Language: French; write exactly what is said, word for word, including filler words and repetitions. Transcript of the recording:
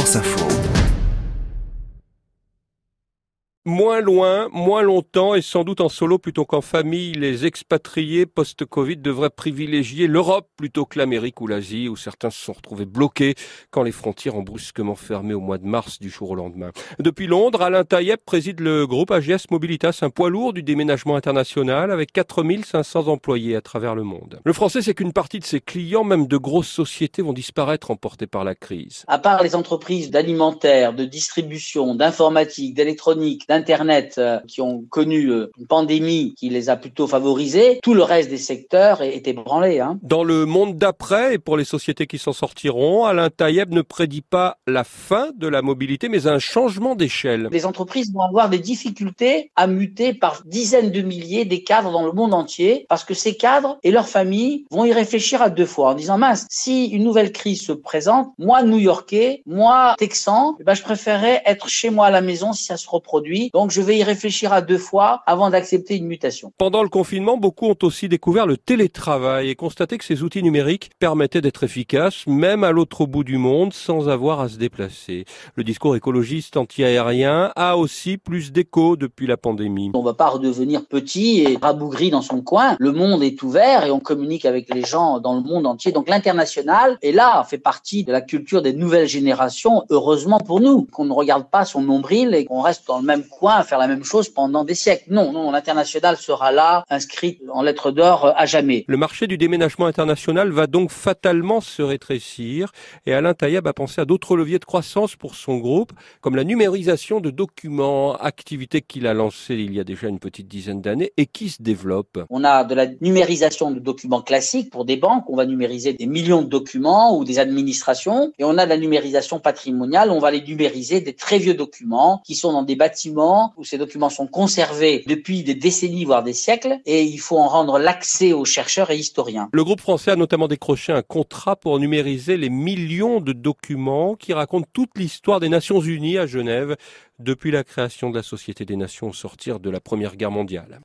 France Info. Moins loin, moins longtemps et sans doute en solo plutôt qu'en famille, les expatriés post-Covid devraient privilégier l'Europe plutôt que l'Amérique ou l'Asie, où certains se sont retrouvés bloqués quand les frontières ont brusquement fermé au mois de mars du jour au lendemain. Depuis Londres, Alain Taïeb préside le groupe A G S Mobilitas, un poids lourd du déménagement international avec quatre mille cinq cents employés à travers le monde. Le français, c'est qu'une partie de ses clients, même de grosses sociétés, vont disparaître emportés par la crise. À part les entreprises d'alimentaire, de distribution, d'informatique, d'électronique, d'Internet euh, qui ont connu euh, une pandémie qui les a plutôt favorisés, tout le reste des secteurs est, est ébranlé. Hein. Dans le monde d'après, et pour les sociétés qui s'en sortiront, Alain Taïeb ne prédit pas la fin de la mobilité, mais un changement d'échelle. Les entreprises vont avoir des difficultés à muter par dizaines de milliers des cadres dans le monde entier, parce que ces cadres et leurs familles vont y réfléchir à deux fois, en disant mince, si une nouvelle crise se présente, moi New-Yorkais, moi Texan, eh ben, je préférerais être chez moi à la maison si ça se reproduit. Donc, je vais y réfléchir à deux fois avant d'accepter une mutation. Pendant le confinement, beaucoup ont aussi découvert le télétravail et constaté que ces outils numériques permettaient d'être efficaces, même à l'autre bout du monde, sans avoir à se déplacer. Le discours écologiste anti-aérien a aussi plus d'écho depuis la pandémie. On ne va pas redevenir petit et rabougri dans son coin. Le monde est ouvert et on communique avec les gens dans le monde entier. Donc, l'international, et là, fait partie de la culture des nouvelles générations, heureusement pour nous, qu'on ne regarde pas son nombril et qu'on reste dans le même coin à faire la même chose pendant des siècles. Non, non, l'international sera là, inscrit en lettres d'or à jamais. Le marché du déménagement international va donc fatalement se rétrécir et Alain Taïeb a pensé à d'autres leviers de croissance pour son groupe, comme la numérisation de documents, activité qu'il a lancée il y a déjà une petite dizaine d'années et qui se développe. On a de la numérisation de documents classiques pour des banques, on va numériser des millions de documents ou des administrations, et on a de la numérisation patrimoniale, on va les numériser des très vieux documents qui sont dans des bâtiments où ces documents sont conservés depuis des décennies, voire des siècles, et il faut en rendre l'accès aux chercheurs et historiens. Le groupe français a notamment décroché un contrat pour numériser les millions de documents qui racontent toute l'histoire des Nations Unies à Genève depuis la création de la Société des Nations au sortir de la Première Guerre mondiale.